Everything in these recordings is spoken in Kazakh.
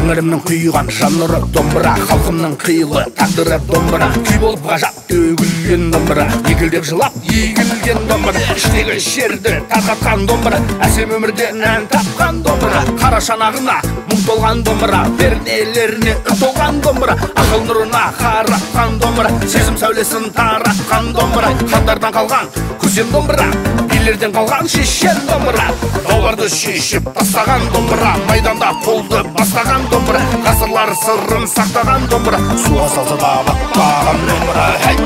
тәңірімнің құйған жанры домбыра, халқымның қилы тағдыры домбыра, күй болып ғажап төгілген домбыра, егілдеп жылап егілген домбыра, іштегі шерді тарқатқан домбыра, әсем өмірден ән тапқан домбыра, қара шанағына мұң толған домбыра, пернелеріне үн толған домбыра, ақыл нұрына қаратқан домбыра, сезім сәулесін таратқан домбыра, хандардан қалған көсем домбыра, билерден қалған шешен домбыра, тауларды шешіп тастаған домбыра, майданда қолды бастаған домбыра, ғасырлар сырын сақтаған домбыра, суға салса да батпаған домбыра.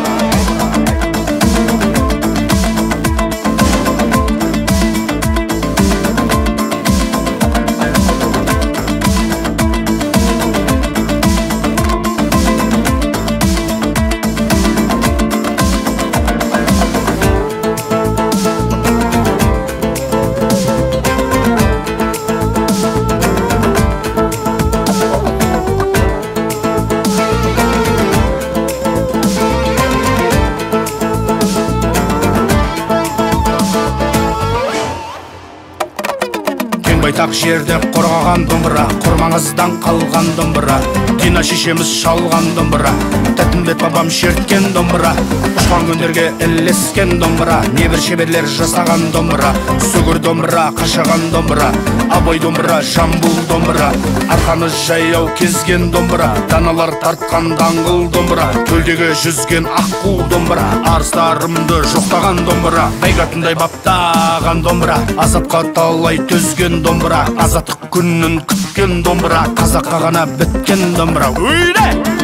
Байтақ жерде қорғаған домбыра, құрмаңыздан қалған домбыра, Дина шешеміз шалған домбыра, Тәтімбет бабам шерткен домбыра, ұшқан күндерге ілескен домбыра, небір шеберлер жасаған домбыра, сүгір домбыра, қашаған домбыра, абай домбыра, жамбыл домбыра, арқаны жаяу кезген домбыра, даналар тартқан даңғыл домбыра, көлдегі жүзген аққу домбыра, арыстарымды жоқтаған домбыра, байғатындай баптаған домбыра, азапқа талай төзген домбыра, азаттық күнін күткен домбыра, қазаққа ғана біткен домбыра.